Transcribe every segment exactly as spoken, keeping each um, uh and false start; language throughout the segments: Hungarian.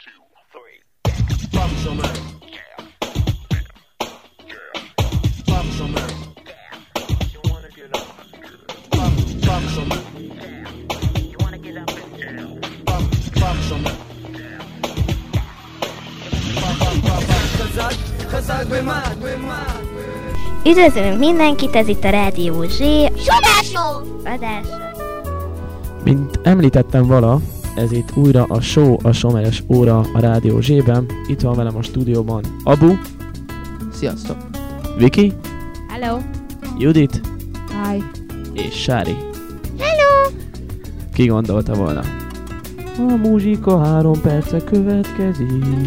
Üdvözlünk mindenkit, ez itt a Rádió Zsé Show adás. Mint említettem vala, ez itt újra a show, a someres óra a Rádió Zsében. Itt van velem a stúdióban Abu. Sziasztok! Viki. Hello! Judit. Hi! És Sári. Hello! Ki gondolta volna? A muzsika három perce következik.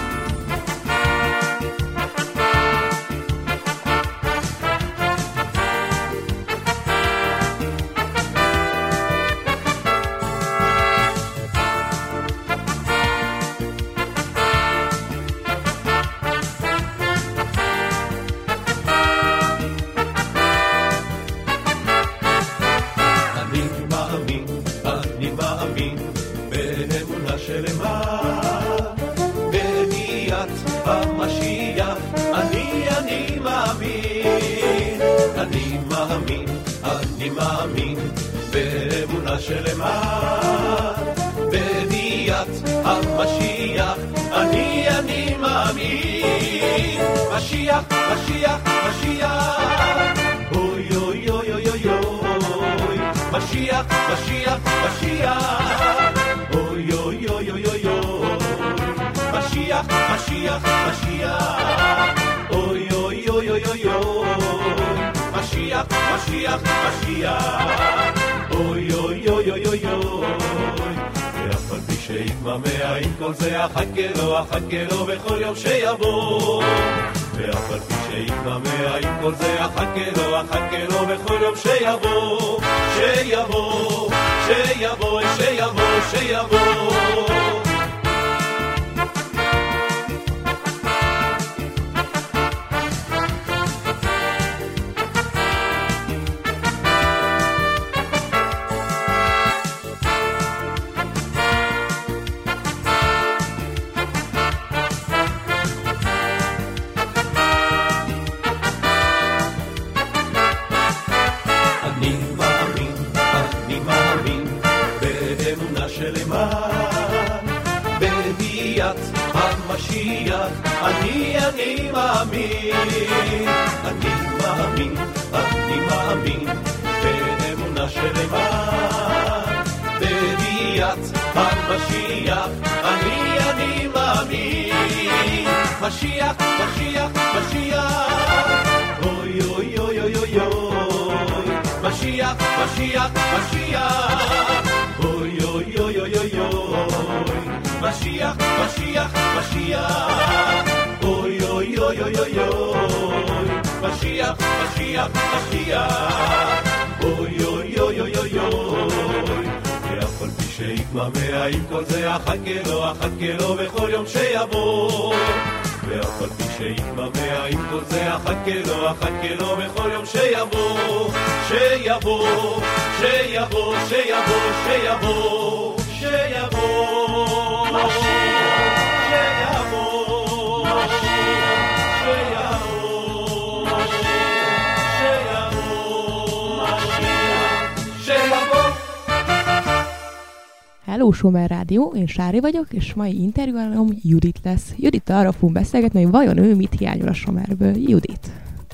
Hello, Somer Rádió, én Sári vagyok, és mai interjúalom Judit lesz. Judittal arra fogunk beszélgetni, hogy vajon ő mit hiányol a Somerből. Judit.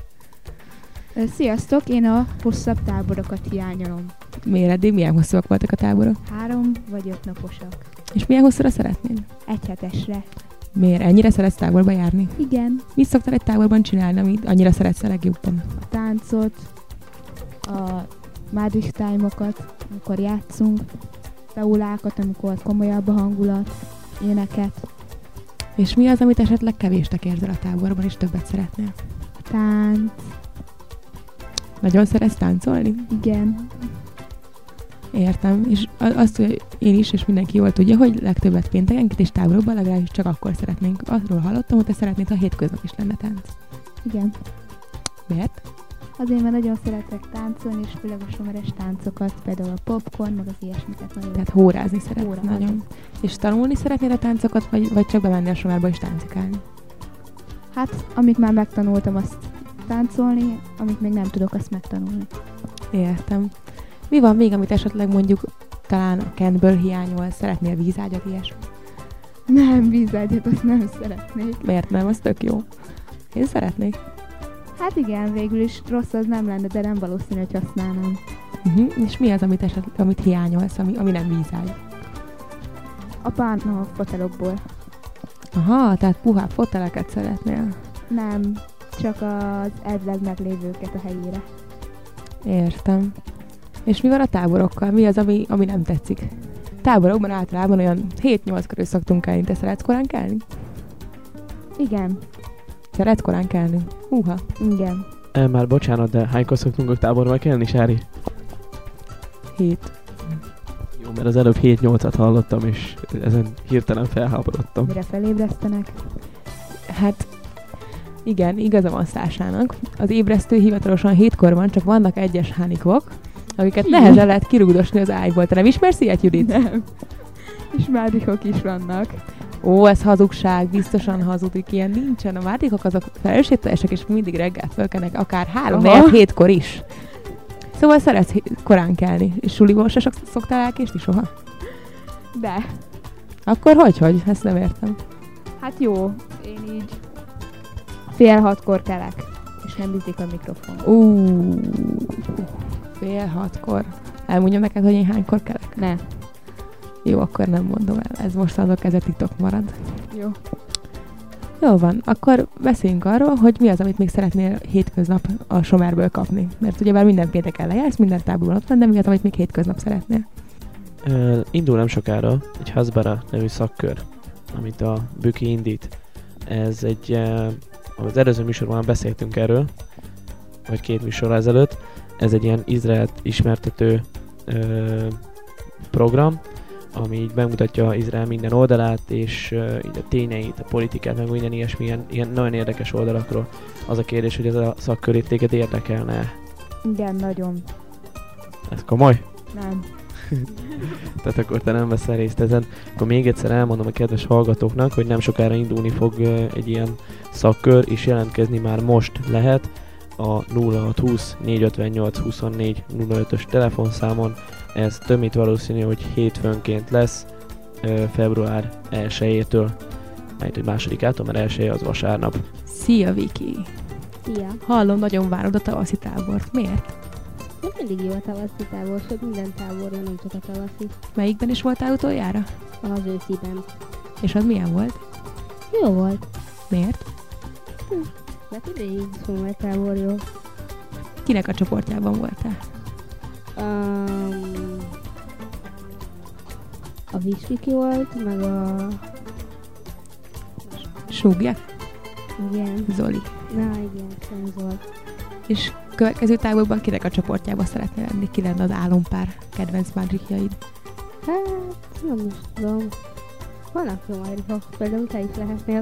Sziasztok, én a hosszabb táborokat hiányolom. Miért eddig milyen hosszúak voltak a táborok? Három vagy öt naposak. És milyen hosszúra szeretnéd? Egy hetesre. Miért? Ennyire szeretsz táborba járni? Igen. Mit szoktál egy táborban csinálni, amit annyira szeretsz a legjobban? A táncot, a Magic Time-okat, amikor játszunk, taulákat, amikor komolyabb a hangulat, éneket. És mi az, amit esetleg kevésnek érzel a táborban, és többet szeretnél? A tánc. Nagyon szeretsz táncolni? Igen. Értem. És azt, hogy én is, és mindenki jól tudja, hogy legtöbbet péntekenként és táborokban legalábbis csak akkor szeretnénk. Arról hallottam, hogy te szeretnéd, ha hétköznap is lenne tánc. Igen. Miért? Azért, mert nagyon szeretek táncolni, és főleg a someres táncokat, például a popcorn, meg az ilyesmiket nagyon. Tehát hórázni szeret Hórázni. nagyon. És tanulni szeretnél a táncokat, vagy, vagy csak bemenni a somárba és táncikálni? Hát, amit már megtanultam, azt táncolni, amit még nem tudok, azt megtanulni. Értem. Mi van még, amit esetleg mondjuk talán a Kentből hiányol, szeretnél vízágyat, ilyesmi? Nem, vízágyat, azt nem szeretnék. Miért nem? Az tök jó. Én szeretnék. Hát igen, végül is rossz az nem lenne, de nem valószínű, hogy használnám. Uh-huh. És mi az, amit, esetleg, amit hiányolsz, ami, ami nem vízágy? A párna a fotelokból. Aha, tehát puhább foteleket szeretnél. Nem, csak az elvileg meglévőket a helyére. Értem. És mi van a táborokkal? Mi az, ami, ami nem tetszik? Táborokban általában olyan hét-nyolc körül szoktunk kelni. Te szeretsz korán kelni? Igen, Szeretsz korán kelni? Húha. igen. E, már bocsánat, de hánykor szoktunk a táborba kelni, Sári? Hét. Jó, mert az előbb hét-nyolcat hallottam, és ezen hirtelen felháborodtam. Mire felébresztenek? Hát igen, igaza van Szásának. Az ébresztő hivatalosan hétkor van, csak vannak egyes hánikok, akiket nehezen lehet kirúgdosni az ágyból. Te nem ismersz ilyet, Judit? Nem. És mádikok is vannak. Ó, ez hazugság, biztosan hazudik, ilyen nincsen. A mádikok azok felelősségteljesek, és mindig reggel fölkenek, akár három hétkor is. Szóval szeretsz hé- korán kelni. És suliból se sok- szoktál elkésni soha? De, Akkor hogy, hogy? Ezt nem értem. hát jó, én így fél hatkor kelek, és nem bízik a mikrofon. Ú, fél hatkor. Elmondjam neked, hogy én hánykor kelek? Ne. Jó, akkor nem mondom el. Ez mostantól kezdve titok marad. Jó. Jó van, akkor beszéljünk arról, hogy mi az, amit még szeretnél hétköznap a somerből kapni. Mert ugyebár minden pénteken lejársz, minden táborban ott van, de mi az, amit még hétköznap szeretnél? Uh, indul nem sokára egy Hasbara nevű szakkör, amit a Büki indít. Ez egy, uh, az előző műsorban beszéltünk erről, vagy két műsorral ezelőtt. Ez egy ilyen Izraelt ismertető uh, program, ami így bemutatja Izrael minden oldalát, és uh, így a tényeit, a politikát, meg minden ilyesmi, ilyen, ilyen nagyon érdekes oldalakról. Az a kérdés, hogy ez a szakkör itt téged érdekelne. Igen, nagyon. Ez komoly? Nem. Tehát akkor te nem veszel részt ezen. Akkor még egyszer elmondom a kedves hallgatóknak, hogy nem sokára indulni fog uh, egy ilyen szakkör, és jelentkezni már most lehet a nulla hat húsz négy ötvennyolc huszonnégy nulla ötös telefonszámon. Ez több mint valószínű, hogy hétfőnként lesz, uh, február elsejétől, majd hogy másodikától, mert elsője az vasárnap. Szia, Viki! Szia! Hallom, nagyon várod a tavaszi tábort. Miért? Nem mindig jó a tavaszi tábor, sőt minden táborja, nem csak a tavaszi. Melyikben is voltál utoljára? Az ősziben. És az milyen volt? Jó volt. Miért? Mert idejig szóval tábor jó. Kinek a csoportjában voltál? Um, a Visviki volt, meg a... Súgja? Igen. Zoli. Na igen, Szenzol. És következő táborban kinek a csoportjába szeretnél lenni? Ki lenne az álompár kedvenc mágikjaid? Hát, nem is tudom. Vannak jó magyarok, például te is lehetnél.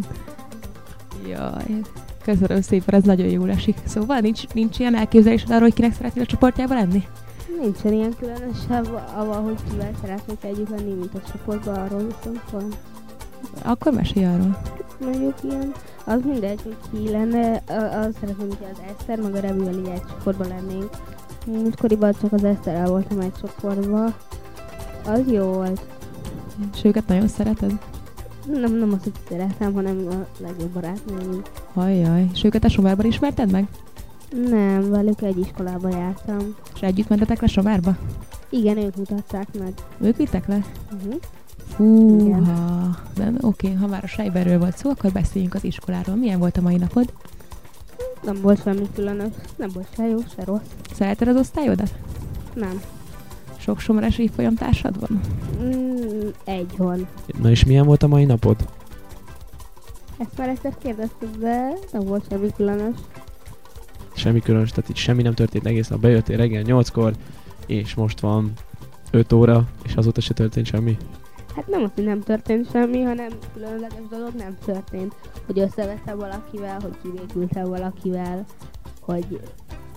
Jaj, köszönöm szépen, ez nagyon jól esik. Szóval nincs, nincs ilyen elképzelésed arról, hogy kinek szeretnél a csoportjába lenni? Nincsen ilyen különösebb, avval, hogy kivel szeretnék együtt lenni, mint a csoportban, arról viszont van. Akkor mesélj arról. Mondjuk ilyen, az mindegy, hogy ki lenne, az szeretném, hogy az Eszter, meg a Rebivel így egy csoportban lennénk. Múltkoriban csak az Eszterrel voltam egy csoportban. Az jó volt. És őket nagyon szereted? Nem, nem azt, hogy szeretem, hanem a legjobb barátnőm. Ajjaj, és őket a Somárban ismerted meg? Nem, velük egy iskolába jártam. És együtt mentetek le Somárba? Igen, ők mutatták meg. Ők vittek le? Uh-huh. Fúha. De oké, ha már a Sejberről volt szó, akkor beszéljünk az iskoláról. Milyen volt a mai napod? Nem volt semmi különös, nem volt se jó, se rossz. Szereted az osztályodat? Nem. Sok somares évfolyam társad van? Mm, egy van. Na és milyen volt a mai napod? Ezt már egyszer kérdezted, de nem volt semmi különös. Semmi különös, tehát itt semmi nem történt egész nap. Bejöttél reggel nyolckor, és most van öt óra, és azóta se történt semmi. Hát nem az, hogy nem történt semmi, hanem különleges dolog nem történt. Hogy összevettem valakivel, hogy kivégültem valakivel, hogy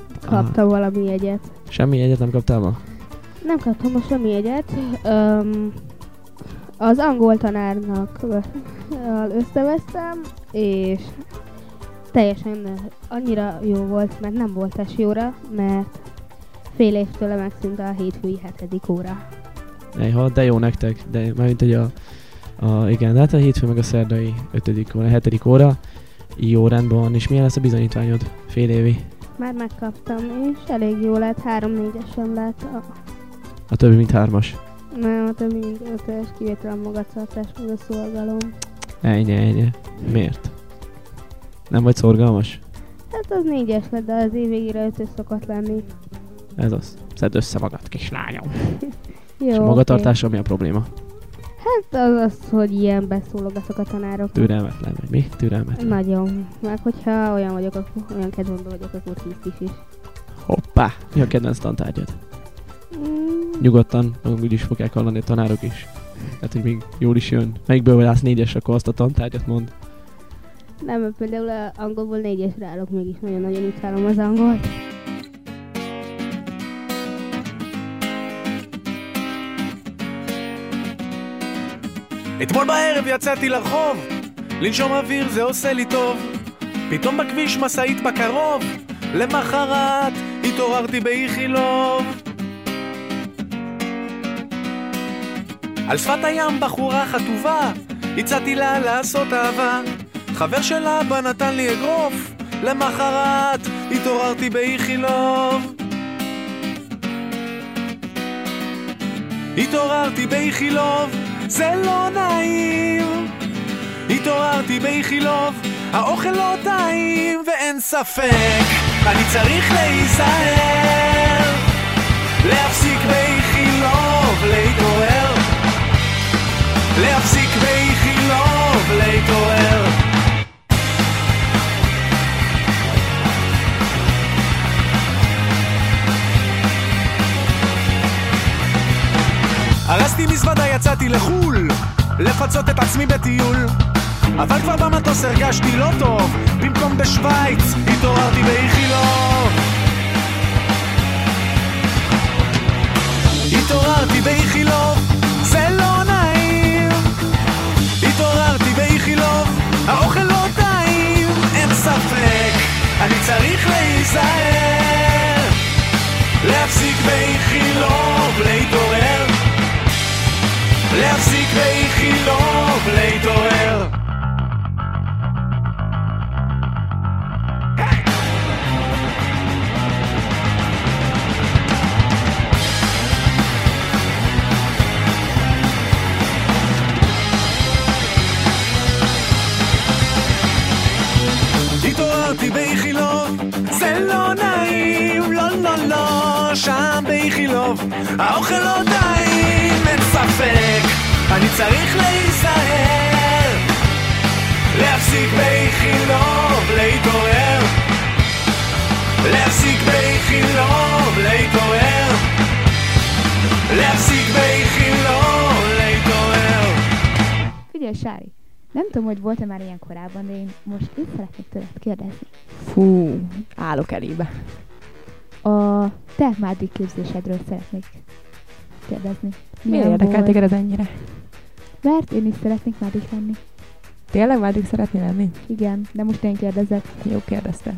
kaptam valami jegyet. Semmi jegyet nem kaptál ma? Nem kaptam most semmi jegyet. Öm, az angol tanárnak összevesztem, és teljesen annyira jó volt, mert nem volt esőóra, mert fél évtől megszűnt a hétfői hetedik óra. Ejha, de jó nektek, de mármint, hogy a, a igen, hát a hétfő meg a szerdai ötödik óra, hetedik óra, jó rendben van, és milyen lesz a bizonyítványod? Fél évi? Már megkaptam, és elég jó lett, három-négyesen lett. A... A többi, mint hármas. Nem, a többi, mint ötös, kivétel a magatartás, meg a szorgalom. Ennyi, ennyi. Miért? Nem vagy szorgalmas? Hát az négyes lett, de az év végére ötös szokott lenni. Ez az. Szedd össze magad, kislányom. Jó, és a magatartásra mi a probléma? Hát az az, hogy ilyen beszólogatok a tanárok. Türelmetlen vagy mi? Türelmetlen. Nagyon. Meg hogyha olyan vagyok, akkor, olyan kedvemben vagyok, akkor tíz is. Hoppá! Mi a kedvenc tantárgyad? Mm. Nyugodtan, úgy is fogják hallani a tanárok is. Hát, hogy még jól is jön. Melyikből vagy állsz négyes, akkor azt a tantárgyat mond. Nem, mert például a angolból négyesre állok, mégis nagyon-nagyon utálom az angolt. אתמול בערב יצאתי לרחוב, לנשום אוויר זה עושה לי טוב. פתאום בכביש משאית בקרוב, למחרת התעוררתי באיכילוב. על שפת הים בחורה חטובה, הצעתי לה לעשות אהבה. חבר שלה בא נתן לי אגרוף, למחרת התעוררתי באיכילוב. התעוררתי באיכילוב, זה לא נעים. התעוררתי באיכילוב, האוכל לא טעים, ואין ספק, אני צריך להיזהר. להפסיק באיכילוב, להתעורר. להפסיק באיכילוב, להתעורר. הרסתי מזוודה, יצאתי לחול, לפצות את עצמי בטיול. אבל כבר במטוס הרגשתי לא טוב, במקום בשוויץ התעוררתי באיכילוב. התעוררתי באיכילוב, זה לא נעים. התעוררתי באיכילוב, האוכל לא טעים, אין ספק, אני צריך להיזהר. להפסיק באיכילוב, להתעורר. להפסיק באיכילוב, להתעורר. התעוררתי באיכילוב, זה לא נעים, לא לא לא, שם באיכילוב, האוכל לא טעים, אין ספק, אני צריך להיזהר. להפסיק באיכילוב, להתעורר. להפסיק באיכילוב, להתעורר. להפסיק באיכילוב, להתעורר. Figyelj, Sári, nem tudom, hogy volt-e már ilyen korábban, de én most itt szeretnék tőled kérdezni. Fú, állok elébe. A te mádik képzésedről szeretnék kérdezni. Miért érdekel téged ez ennyire? Mert én is szeretnék mádik lenni. Tényleg mádik szeretnél lenni? Igen, de most én kérdezek. Jó, kérdezte.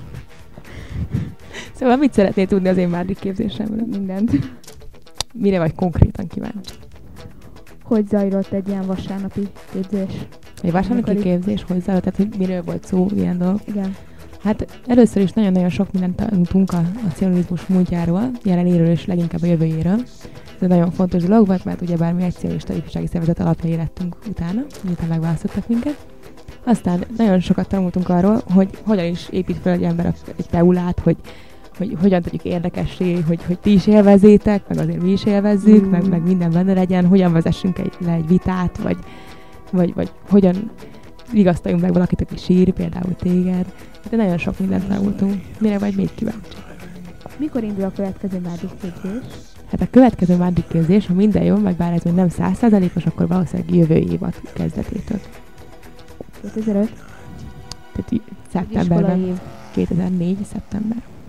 Szóval mit szeretnél tudni az én mádik képzésemről? Mindent. Mire vagy konkrétan kíváncsi? Hogy zajlott egy ilyen vasárnapi képzés? Egy vasárnapi Amikor képzés, hogy zajlott, tehát hogy miről volt szó, ilyen dolog? Igen. Hát először is nagyon-nagyon sok mindent tanultunk a, a cionizmus múltjáról, jelenéről és leginkább a jövőjéről. Ez egy nagyon fontos dolog volt, mert ugyebár mi egy cionista ifjúsági szervezet alapjai lettünk utána, miután megválasztottak minket. Aztán nagyon sokat tanultunk arról, hogy hogyan is épít fel egy ember egy teulát, hogy, hogy hogyan tudjuk érdekessé, hogy, hogy ti is élvezzétek, meg azért mi is élvezzük, mm. meg, meg minden benne legyen, hogyan vezessünk egy, le egy vitát, vagy, vagy, vagy hogyan vigasztaljunk meg valakit, aki sír, például téged. De nagyon sok mindent tanultunk. Mire vagy még kíváncsi? Mikor indul a következő mádik képzés? Hát a következő mádik képzés, ha minden jól megy, bár ez még nem száz százalékos, akkor valószínűleg jövő évad kezdetétől. kétezer-öt? Tehát szeptemberben. kétezer-négy szeptember.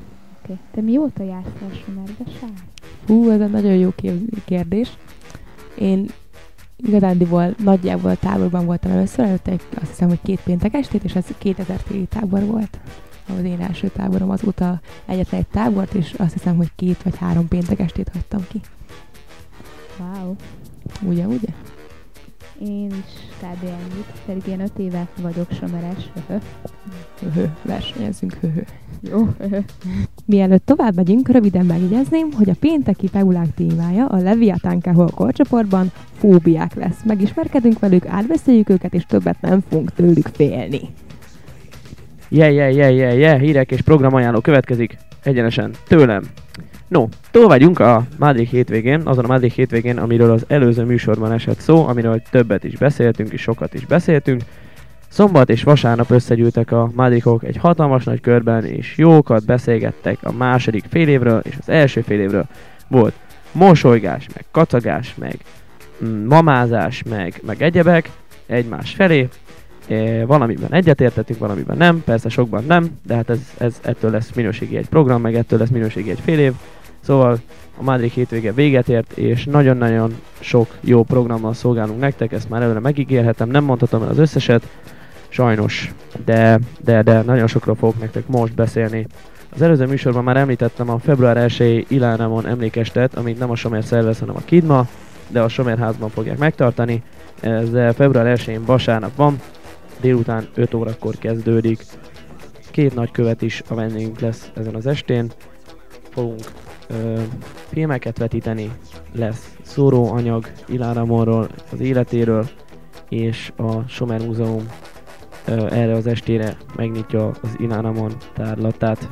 Okay. Te mióta jársz a Somerbe, Sár? Hú, ez egy nagyon jó kér- kérdés. Én igazándiból nagyjából táborban voltam először, előtte egy, azt hiszem, hogy két péntek estét, és ez kétezer téli tábor volt. Az én első táborom, azóta egyetlen egy tábort, és azt hiszem, hogy két vagy három péntek estét hagytam ki. Wow. Ugye, ugye? Én is kb. Ennyit, pedig én öt éve vagyok someres. Höhö, versenyezünk, höhö. Jó. Mielőtt tovább megyünk, röviden megjegyezném, hogy a pénteki Peulánk témája a Leviatán Cahol korcsoportban fóbiák lesz. Megismerkedünk velük, átbeszéljük őket, és többet nem fogunk tőlük félni. Yeah, yeah, yeah, yeah, yeah, hírek és programajánló következik egyenesen tőlem. No, túl vagyunk a Madrid hétvégén, azon a Madrid hétvégén, amiről az előző műsorban esett szó, amiről többet is beszéltünk, és sokat is beszéltünk. Szombat és vasárnap összegyűltek a madrikok egy hatalmas nagy körben, és jókat beszélgettek a második fél évről, és az első fél évről. Volt mosolygás, meg kacagás, meg mm, mamázás, meg, meg egyebek egymás felé. E, valamiben egyetértettünk, valamiben nem, persze sokban nem, de hát ez, ez ettől lesz minőségi egy program, meg ettől lesz minőségi egy fél év. Szóval a Madrid hétvége véget ért, és nagyon-nagyon sok jó programmal szolgálunk nektek, ezt már előre megígérhetem, nem mondhatom el az összeset, sajnos, de, de, de nagyon sokról fogok nektek most beszélni. Az előző műsorban már említettem a február elsejei Ilánámon emlékestet, amit nem a Somer szervez, hanem a Kidma, de a Somerházban fogják megtartani. Ez február elsején vasárnap van, délután öt órakor kezdődik. Két nagykövet is a vendégünk lesz ezen az estén. Fogunk ö, filmeket vetíteni, lesz szóróanyag Ilánámonról, az életéről, és a Somer Múzeum ö, erre az estére megnyitja az Ilánámon tárlatát.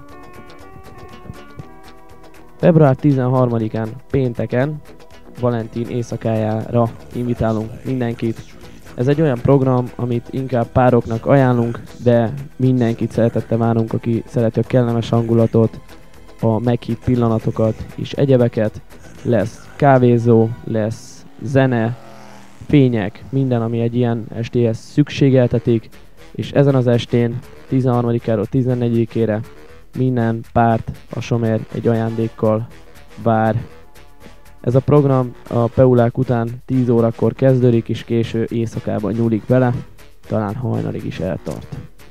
február tizenharmadikán pénteken, Valentin éjszakájára invitálunk mindenkit. Ez egy olyan program, amit inkább pároknak ajánlunk, de mindenkit szeretettel várunk, aki szereti a kellemes hangulatot, a meghitt pillanatokat és egyebeket. Lesz kávézó, lesz zene, fények, minden, ami egy ilyen estéhez szükségeltetik, és ezen az estén tizenharmadikáról tizennegyedikére minden párt a Somer egy ajándékkal vár. Ez a program a Peulák után tíz órakor kezdődik, és késő éjszakában nyúlik bele, talán hajnalig is eltart.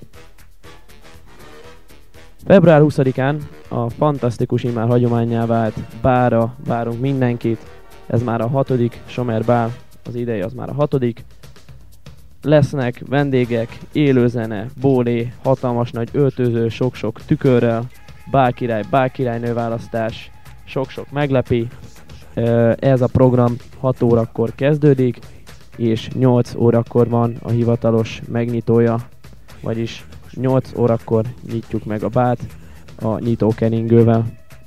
február huszadikán a fantasztikus, immár hagyománnyá vált bárra várunk mindenkit. Ez már a hatodik Somer bál, az idei az már a hatodik. Lesznek vendégek, élőzene, bólé, hatalmas nagy öltöző, sok-sok tükörrel, bálkirály, bálkirálynő választás, sok-sok meglepi. Ez a program hat órakor kezdődik, és nyolc órakor van a hivatalos megnyitója, vagyis nyolc órakor nyitjuk meg a bárt a nyitókeningővel.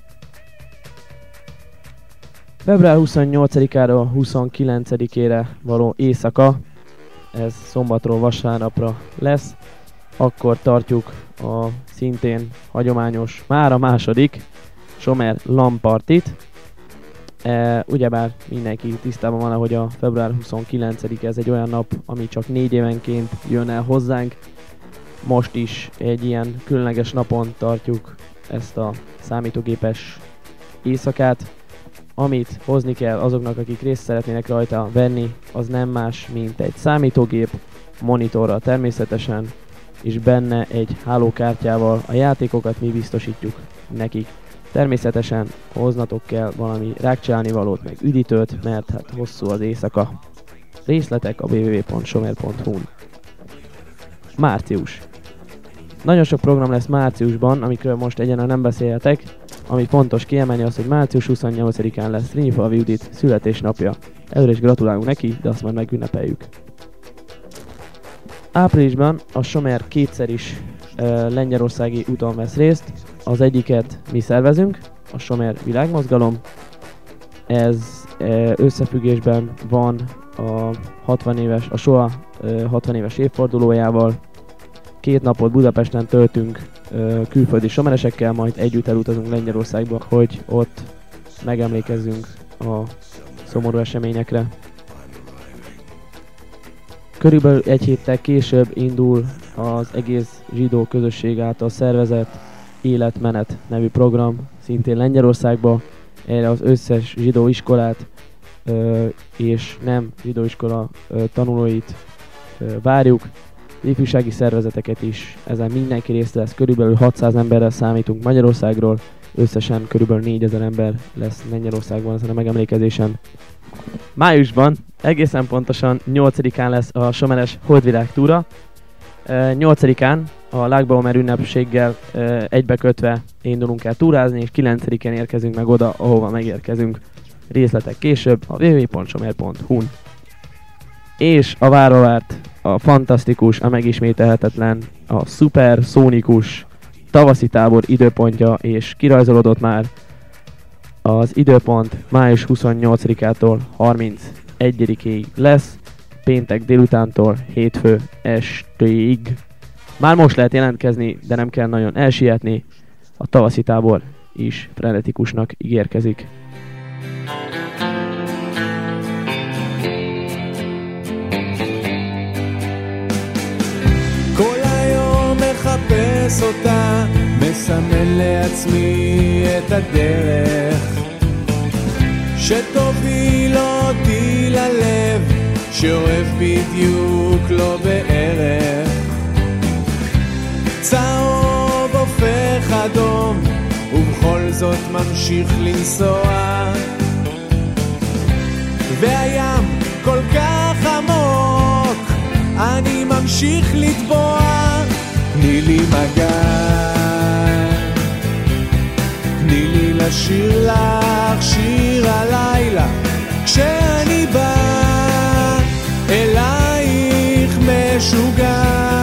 február huszonnyolcadikára huszonkilencedikére való éjszaka, ez szombatról vasárnapra lesz, akkor tartjuk a szintén hagyományos, már a második Somer LAN-partit. E, ugyebár mindenki tisztában van, hogy a február huszonkilencedike ez egy olyan nap, ami csak négy évenként jön el hozzánk. Most is egy ilyen különleges napon tartjuk ezt a számítógépes éjszakát. Amit hozni kell azoknak, akik részt szeretnének rajta venni, az nem más, mint egy számítógép, monitorral természetesen, és benne egy hálókártyával a játékokat mi biztosítjuk nekik. Természetesen hoznatok kell valami rákcsálni valót, meg üdítőt, mert hát hosszú az éjszaka. Részletek a double-u double-u double-u pont somer pont hu-n. Március. Nagyon sok program lesz márciusban, amikről most egyenlően nem beszélhetek. Ami fontos kiemelni az, hogy március huszonnyolcadikán lesz Rinyifalvi Judit születésnapja. Előre is gratulálunk neki, de azt már megünnepeljük. Áprilisban a Somer kétszer is uh, lengyelországi úton vesz részt. Az egyiket mi szervezünk, a Somer Világmozgalom. Ez uh, összefüggésben van a hatvan éves, a SOA uh, hatvan éves évfordulójával. Két napot Budapesten töltünk uh, külföldi someresekkel, majd együtt elutazunk Lengyelországba, hogy ott megemlékezzünk a szomorú eseményekre. Körülbelül egy héttel később indul az egész zsidó közösség által szervezett Életmenet nevű program, szintén Lengyelországban. Erre az összes zsidó iskolát ö, és nem zsidó iskola ö, tanulóit ö, várjuk. Ifjúsági szervezeteket is, ezen mindenki részt vesz, körülbelül hatszáz emberrel számítunk Magyarországról, összesen körülbelül négyezer ember lesz Lengyelországban ezen a megemlékezésen. Májusban, egészen pontosan nyolcadikán lesz a Someres Holdvilág túra. nyolcadikán a Lágbaumer ünnepséggel egybekötve indulunk el túrázni, és kilencedikén érkezünk meg oda, ahova megérkezünk. Részletek később a double-u double-u double-u pont somer pont hu-n. És a várva várt, a fantasztikus, a megismételhetetlen, a szuper, szónikus tavaszi tábor időpontja, és kirajzolódott már az időpont május huszonnyolcadikától harmincegyedikéig lesz, péntek délutántól hétfő estéig. Már most lehet jelentkezni, de nem kell nagyon elsietni, a tavaszi tábor is frenetikusnak ígérkezik. מחפש אותה, מסמן לעצמי את הדרך שתוביל אותי ללב שאוהב בדיוק לא בערך צהוב הופך אדום ובכל זאת ממשיך לנסוע והים כל כך עמוק אני ממשיך לטבוע תני לי מגע, תני לי לשיר לך שיר הלילה כשאני בא אלייך משוגע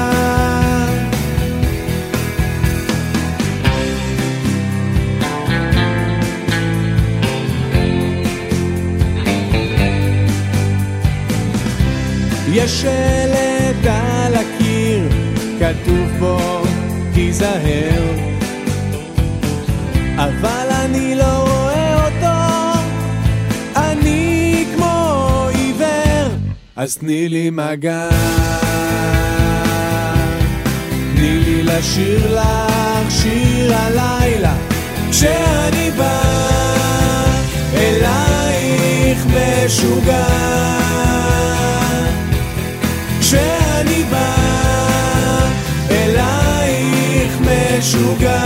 יש שלט על הקיר כתוב בו תיזהר אבל אני לא רואה אותו אני כמו עיוור אז תני לי מגע תני לי לשיר לך שיר הלילה כשאני בא אלייך משוגע כשאני בא אלייך משוגע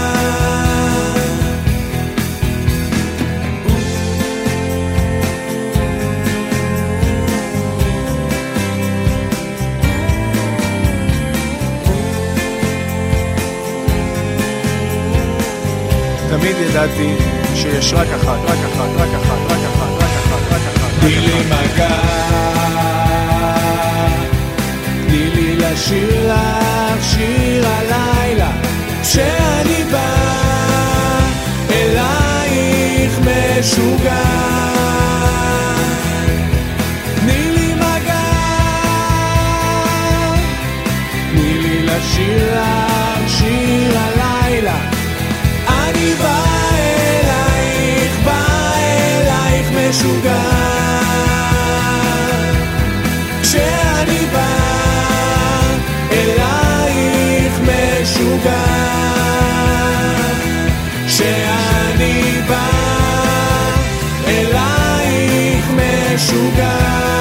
תמיד ידעתי שיש רק אחת, רק אחת, רק אחת, רק אחת, רק אחת, רק אחת תני לי מגע תני לי לשיר לך שיר הלילה כשאני בא אלייך משוגע תני לי מגע תני לי לשיר לך שיר הלילה אני בא אלייך בא אלייך משוגע כשאני בא אלייך משוגע שאני בא אלייך משוגע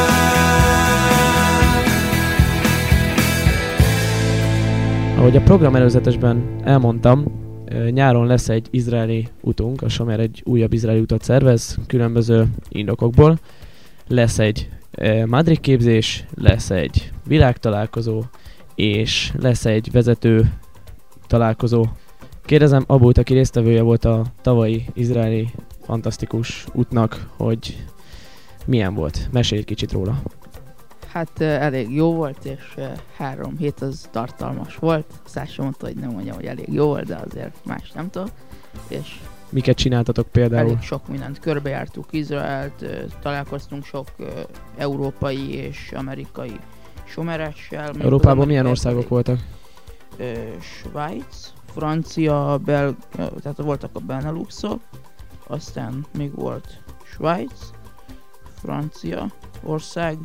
Ahogy a program előzetesben elmondtam, nyáron lesz egy izraeli utunk, a Somer egy újabb izraeli utat szervez, különböző indokokból. Lesz egy Madrid képzés, lesz egy világtalálkozó, és lesz egy vezető találkozó. Kérdezem Abult, aki résztvevője volt a tavalyi izraeli fantasztikus útnak, hogy milyen volt? Mesélj egy kicsit róla. Hát uh, elég jó volt, és uh, három hét az tartalmas volt. Szása mondta, hogy nem mondjam, hogy elég jó volt, de azért más nem tudom. És miket csináltatok például? elég sok mindent körbejártuk Izraelt, uh, találkoztunk sok uh, európai és amerikai someressel. Európában milyen országok elég, voltak? Uh, Svájc, Francia, Bel... tehát voltak a Beneluxok, aztán még volt Svájc, Francia ország,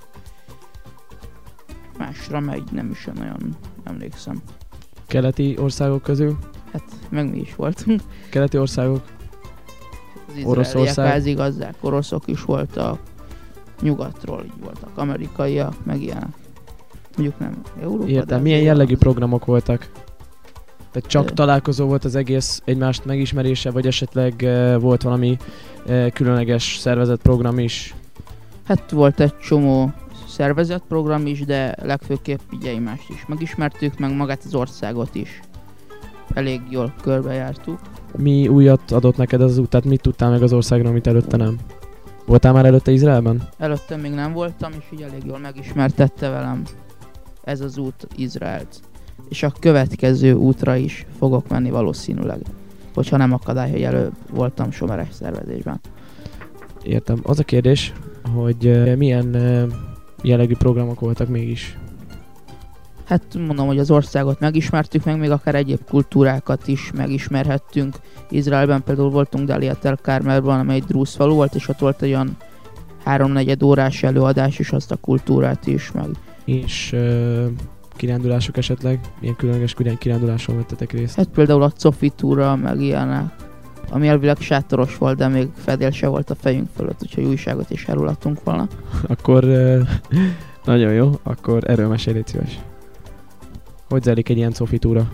másra meg nem is nagyon emlékszem. Keleti országok közül? Hát meg mi is voltunk. Keleti országok? Az izraeliek házigazdák, oroszok is voltak, nyugatról így voltak, amerikaiak, meg ilyenek. Mondjuk nem Európa. Értem, milyen jellegű programok voltak? Tehát csak Ö... találkozó volt az egész egymást megismerése, vagy esetleg uh, volt valami uh, különleges szervezett program is? Hát volt egy csomó szervezett program is, de legfőképp így egymást is megismertük, meg magát az országot is. Elég jól körbejártuk. Mi újat adott neked az út? Tehát mit tudtál meg az országról, amit előtte nem? Voltál már előtte Izraelben? Előtte még nem voltam, és így elég jól megismertette velem ez az út Izraelt. És a következő útra is fogok menni valószínűleg, hogyha nem akadály, hogy előbb voltam someres szervezésben. Értem. Az a kérdés, hogy uh, milyen uh, jellegű programok voltak mégis? Hát mondom, hogy az országot megismertük, meg még akár egyéb kultúrákat is megismerhettünk. Izraelben például voltunk Daliat el Karmelban, amely egy drúz falu volt, és ott volt egy olyan háromnegyed órás előadás, és azt a kultúrát is meg. És uh, kirándulások esetleg? Milyen különleges kiránduláson vettetek részt? Hát például a Cofi túra, meg ilyenek, ami elvileg sátoros volt, de még fedél se volt a fejünk fölött, úgyhogy újságot is elrulattunk volna. Akkor uh, nagyon jó, akkor erről mesélj, légy szíves. Hogy zajlik egy ilyen Cofi túra?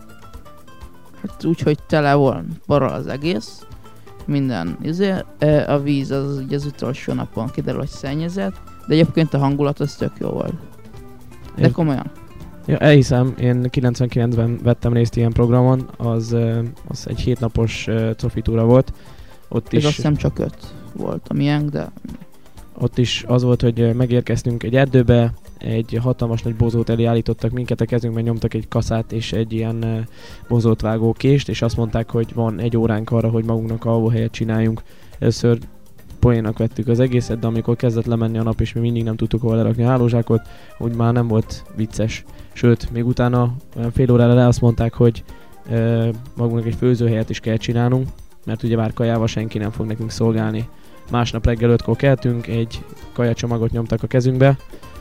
Hát úgy, hogy tele van borral az egész, minden izé, a víz az ugye az utolsó napon kiderül, hogy szennyezett, de egyébként a hangulat az tök jó volt. De komolyan. Ja, elhiszem, én kilencvenkilencben vettem részt ilyen programon, az, az egy hétnapos Cofi túra volt. Ott és is, azt hiszem csak öt volt a miénk, de... Ott is az volt, hogy megérkeztünk egy erdőbe, egy hatalmas nagy bozót elé állítottak minket, a kezünkben nyomtak egy kaszát és egy ilyen bozót vágó kést, és azt mondták, hogy van egy óránk arra, hogy magunknak alvóhelyet csináljunk. Először poénnak vettük az egészet, de amikor kezdett lemenni a nap, és mi mindig nem tudtuk hol lerakni a hálózsákot, úgy már nem volt vicces. Sőt, még utána olyan fél órára le azt mondták, hogy e, magunknak egy főzőhelyet is kell csinálnunk, mert ugye már kajával senki nem fog nekünk szolgálni. Másnap reggel ötkor keltünk, egy kajacsomagot nyomtak a kezünkbe,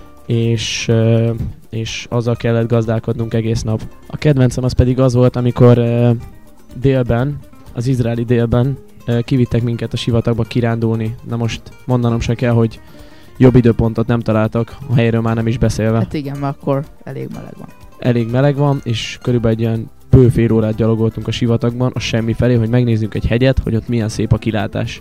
és, e, és azzal kellett gazdálkodnunk egész nap. A kedvencem az pedig az volt, amikor e, délben, az izraeli délben e, kivittek minket a sivatagba kirándulni. Na most mondanom se kell, hogy jobb időpontot nem találtak, a helyről már nem is beszélve. Hát igen, mert akkor elég meleg van. Elég meleg van, és körülbelül egy ilyen bő fél órát gyalogoltunk a sivatagban, a semmi felé, hogy megnézzünk egy hegyet, hogy ott milyen szép a kilátás.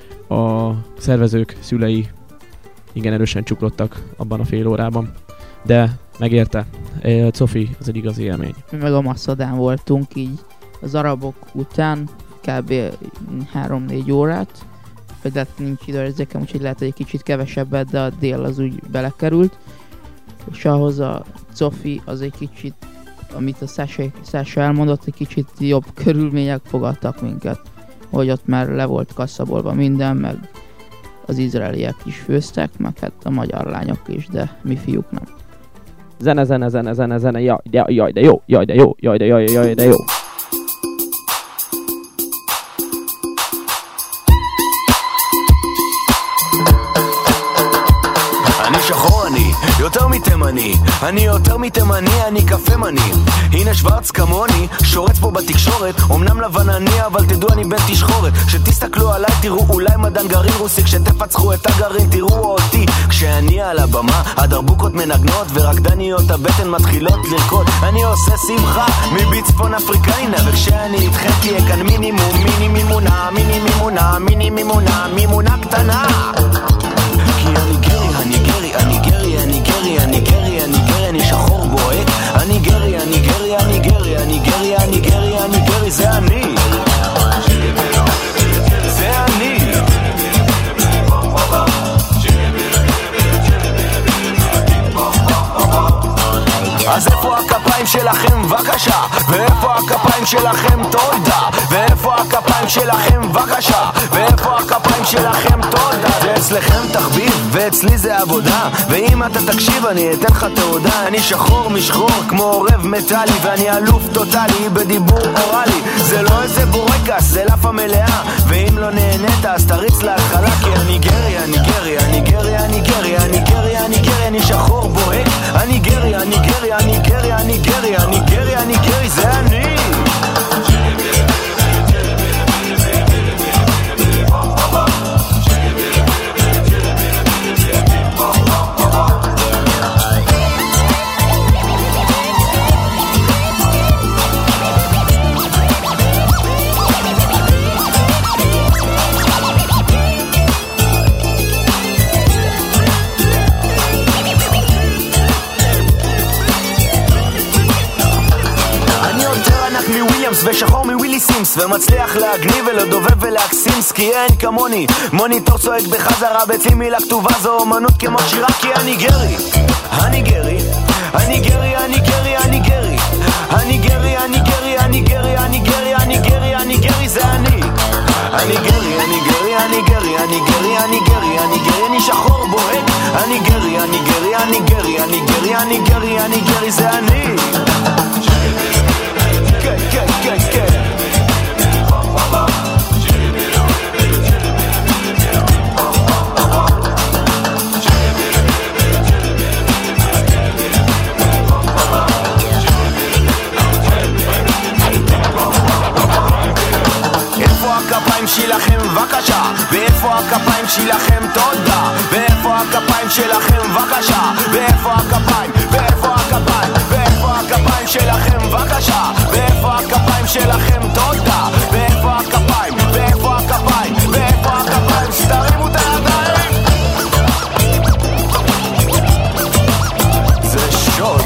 A szervezők szülei igen erősen csuklottak abban a fél órában, de megérte. Cofi, az egy igazi élmény. Mi meg a Masszadán voltunk így az arabok után kb. három-négy órát, de hát nincs időérzékem, úgyhogy lehet, hogy egy kicsit kevesebbet, de a dél az úgy belekerült. És ahhoz a Cofi az egy kicsit, amit a Sasha elmondott, egy kicsit jobb körülmények fogadtak minket. Hogy ott már le volt kasszabolva minden, meg az izraeliek is főztek, meg hát a magyar lányok is, de mi fiúk nem. Zene, zene, zene, zene, zene, jaj, jaj, jaj, de jó, jaj, de jó, jaj, de jaj, jaj, de jó. יותר מתימני, אני יותר מתימני, אני קפמני. הנה שוורץ כמוני, שורץ פה בתקשורת, אמנם לבן אני, אבל תדעו אני בן תשחורת. שתסתכלו עליי, תראו אולי מדען גרעין רוסי, כשתפצחו את הגרעין, תראו אותי. כשאני על הבמה, הדרבוקות מנגנות, ורקדניות הבטן מתחילות לרקוד. אני עושה שמחה מבצפון אפריקאינה, וכשאני איתכם תהיה כאן מינימום, מיני מימונה, מיני מימונה, מיני מימונה, מימונה קטנה. כי אני גרי, אני גרי, אני גרי, אני גרי, אני גרי, אני גרי, אני שחור בוהק. אני גרי, אני גרי, אני גרי, אני גרי, אני גרי, אני גרי, זה אני. זה אני. אז איפה הכפיים שלכם בבקשה? ואיפה הכפיים שלכם תודה? ואיפה הכפיים שלכם בבקשה? ואיפה הכפיים שלכם תודה? זה אצלכם תחביב ואצלי זה עבודה, ואם אתה תקשיב אני אתן לך תעודה. אני שחור משחור כמו עורב מטלי, ואני אלוף טוטלי בדיבור אורלי. זה לא איזה בורקס, זה לאפה מלאה, ואם לא נהנית אז תריץ להתחלה. כי אני גרי, אני גרי, אני גרי, אני גרי, אני גרי, אני גרי, אני שחור בוהק. אני גרי, אני גרי, אני גרי, אני גרי, אני גרי, אני גרי, זה אני. וויליאמס ושחור מווילי סימס ומצליח להגניב ולדובב ולהקסימס כי אין כמוני מוניטור צועק בחזרה ואצלי מילה כתובה זו אומנות כמו שירה כי אני גרי אני גרי אני גרי אני גרי אני גרי אני גרי אני גרי אני גרי אני גרי אני גרי אני גרי זה אני אני גרי אני גרי אני גרי אני גרי אני גרי אני גרי אני שחור בוהק אני גרי אני גרי אני גרי אני גרי אני גרי אני גרי זה אני כן כן כן כן הכפיים שלכם בבקשה ואיפה הכפיים שלכם תודה ואיפה הכפיים שלכם בבקשה ואיפה הכפיים ואיפה הכפיים ואיפה הכפיים שלכם בבקשה ואיפה הכפיים שלכם תודה ואיפה הכפיים ואיפה הכפיים ואיפה הכפיים שתרימו את הידיים זה שוט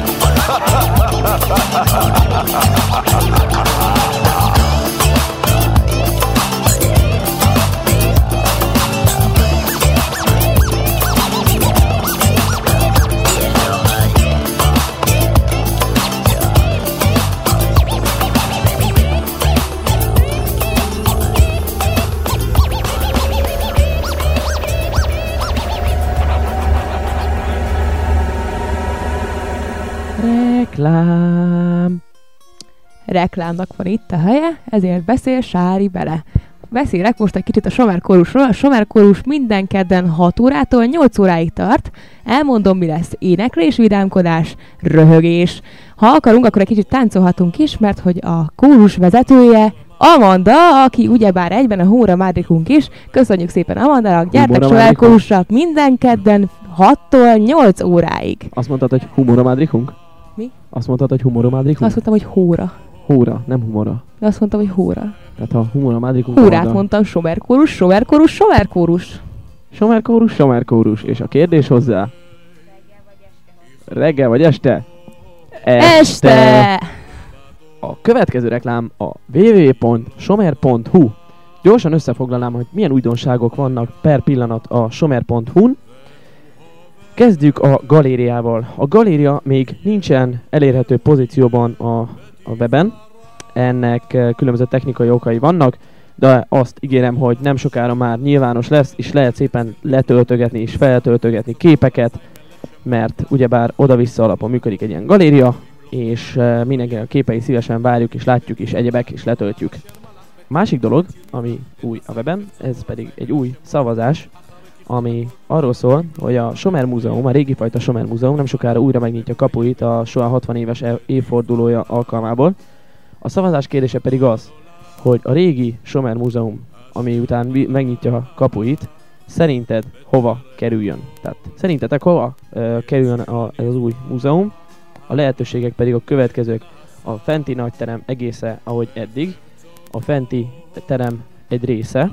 Reklám. Reklámnak van itt a helye, ezért beszél Sári bele. Beszélek most egy kicsit a Somer Kórusról. A Somer Kórus minden kedden hat órától nyolc óráig tart. Elmondom, mi lesz: éneklés, vidámkodás, röhögés. Ha akarunk, akkor egy kicsit táncolhatunk is, mert hogy a kórus vezetője Amanda, aki ugyebár egyben a Humora Mádrikunk is. Köszönjük szépen Amandának, gyertek Somer Kórusra minden kedden hattól nyolc óráig. Azt mondtad, hogy Humora Mádrikunk? Mi? Azt mondtad, hogy Humora Mádrikunk? Azt mondtam, hogy hóra. Hóra, nem humora. De azt mondtam, hogy hóra. Tehát ha Humora Mádrikunk... Húrát oldal... mondtam, Somer Kórus, Somer Kórus, Somer Kórus. Somer Kórus, Somer Kórus. És a kérdés hozzá? Reggel vagy este? Este! Este! A következő reklám a double-u double-u double-u pont somer pont hu. Gyorsan összefoglalnám, hogy milyen újdonságok vannak per pillanat a somer pont hu-n. Kezdjük a galériával. A galéria még nincsen elérhető pozícióban a, a weben. Ennek különböző technikai okai vannak, de azt ígérem, hogy nem sokára már nyilvános lesz, és lehet szépen letöltögetni és feltöltögetni képeket, mert ugyebár oda-vissza alapon működik egy ilyen galéria, és mindenki a képei szívesen várjuk, és látjuk, és egyebek, és letöltjük. A másik dolog, ami új a weben, ez pedig egy új szavazás, ami arról szól, hogy a Somer Múzeum, a régi fajta Somer Múzeum nem sokára újra megnyitja kapuit a soha hatvan éves évfordulója alkalmából. A szavazás kérdése pedig az, hogy a régi Somer Múzeum, ami után megnyitja a kapuit, szerinted hova kerüljön? Tehát szerintetek hova uh, kerüljön a, ez az új múzeum? A lehetőségek pedig a következők: a fenti nagyterem egésze, ahogy eddig, a fenti terem egy része,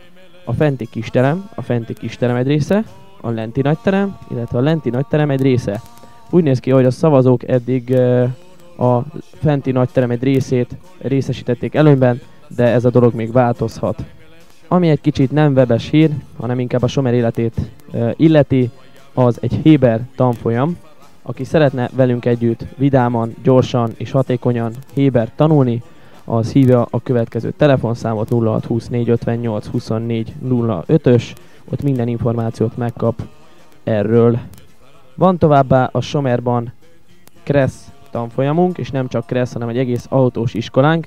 a fenti kisterem, a fenti kisterem egy része, a lenti nagyterem, illetve a lenti nagyterem egy része. Úgy néz ki, hogy a szavazók eddig uh, a fenti nagyterem egy részét részesítették előnyben, de ez a dolog még változhat. Ami egy kicsit nem webes hír, hanem inkább a Somer életét uh, illeti, az egy Héber tanfolyam. Aki szeretne velünk együtt vidáman, gyorsan és hatékonyan Héber tanulni, az hívja a következő telefonszámot nulla hat huszonnégy ötvennyolc huszonnégy nulla ötös, ott minden információt megkap erről. Van továbbá a Somerban Kressz tanfolyamunk, és nem csak Kressz, hanem egy egész autós iskolánk.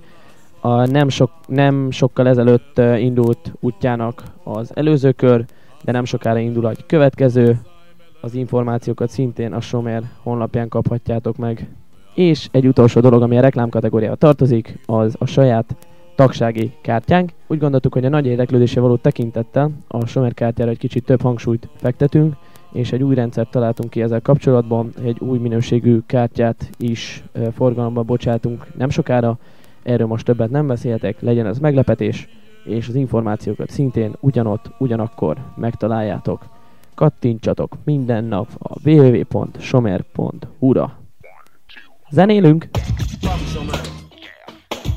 A nem, sok, nem sokkal ezelőtt uh, indult útjának az előző kör, de nem sokára indul egy következő. Az információkat szintén a Somer honlapján kaphatjátok meg. És egy utolsó dolog, ami a reklám kategóriába tartozik, az a saját tagsági kártyánk. Úgy gondoltuk, hogy a nagy érdeklődésre való tekintettel a Somer kártyára egy kicsit több hangsúlyt fektetünk, és egy új rendszert találtunk ki ezzel kapcsolatban, egy új minőségű kártyát is e, forgalomba bocsátunk nem sokára. Erről most többet nem beszélhetek, legyen ez meglepetés, és az információkat szintén ugyanott, ugyanakkor megtaláljátok. Kattintsatok minden nap a double-u double-u double-u pont somer pont hu-ra. Zenélünk!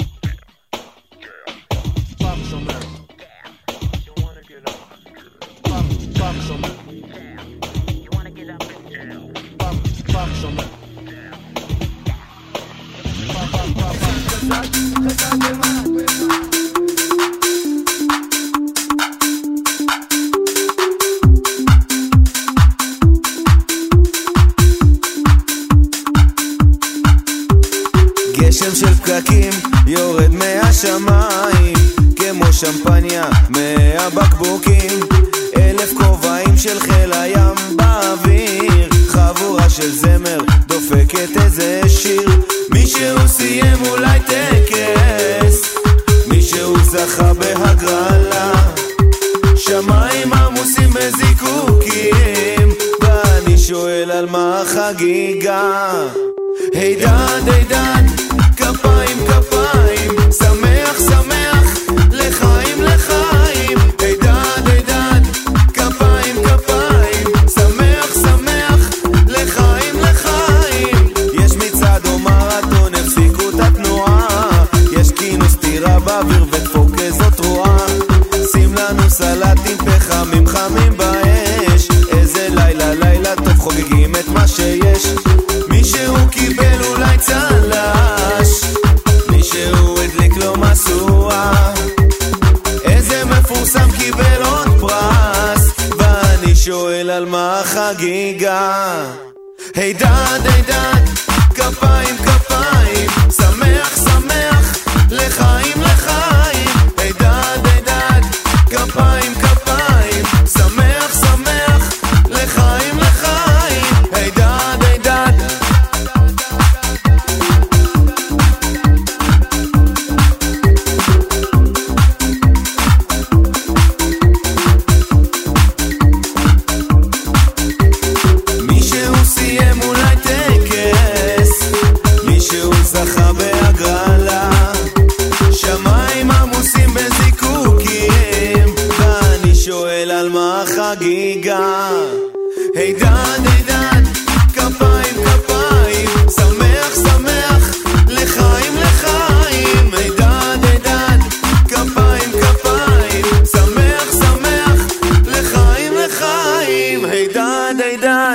גשם של פקקים יורד מהשמיים כמו שמפניה מהבקבוקים, אלף כובעים של חיל הים באוויר, חבורה של זמר דופקת איזה שיר. מישהו סיים אולי טקס, מישהו זכה בהגרלה, שמיים עמוסים בזיקוקים, ואני שואל על מה החגיגה. הידד הידד כפיים כפיים, שמח שמח לחיים לחיים. הידד הידד כפיים כפיים, שמח שמח לחיים לחיים. יש מצעד או מרתון, הפסיקו את התנועה, יש כינוס טירה באוויר ודפוק איזו תרועה. שים לנו סלטים פחמים חמים באש, איזה לילה לילה טוב חוגגים את מה שיש. מישהו קיבל אולי צלש, מישהו הדליק לו מסוע, איזה מפורסם קיבל עוד פרס, ואני שואל על מה החגיגה. הידד הידד כפיים כפיים, שמח שמח לחיים לחיים. הידד הידד כפיים כפיים, שמח שמח לחיים לחיים. הידד הידד זכה בהגרלה, שמיים עמוסים בזיקוקים, ואני שואל על מה החגיגה. הידד הידד כפיים כפיים, שמח שמח לחיים לחיים. הידד הידד כפיים כפיים, שמח שמח לחיים לחיים. הידד הידד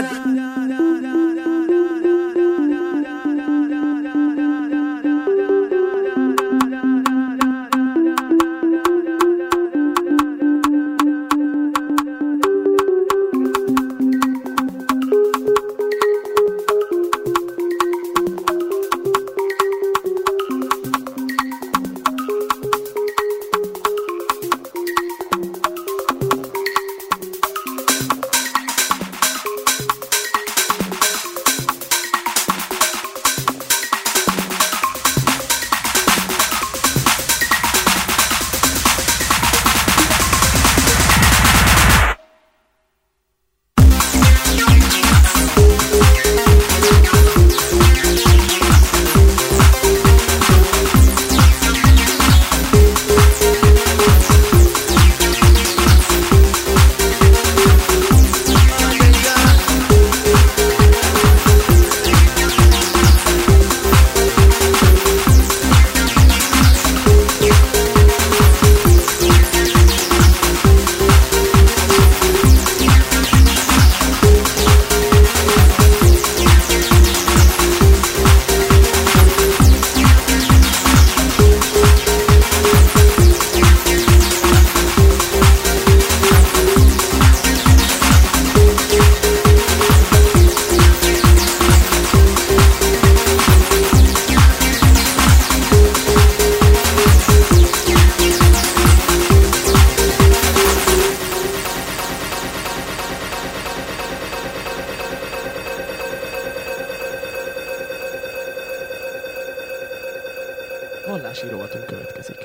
Vallási rovatunk következik.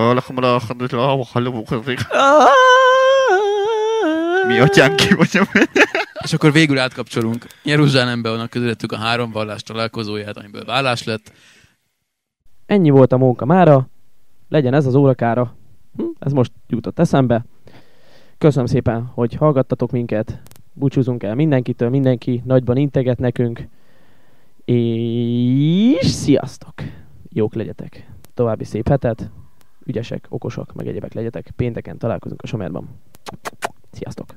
Mi atyánk ki vagyom. És akkor végül átkapcsolunk Jeruzsálembe, onnan közöttük a három vallás találkozóját, amiből vállás lett. Ennyi volt a munka mára, legyen ez az órakára. Hm, ez most jutott eszembe. Köszönöm szépen, hogy hallgattatok minket. Búcsúzunk el mindenkitől, mindenki nagyban integet nekünk. És sziasztok! Jók legyetek! További szép hetet, ügyesek, okosak, meg egyébek legyetek. Pénteken találkozunk a Somerban. Sziasztok!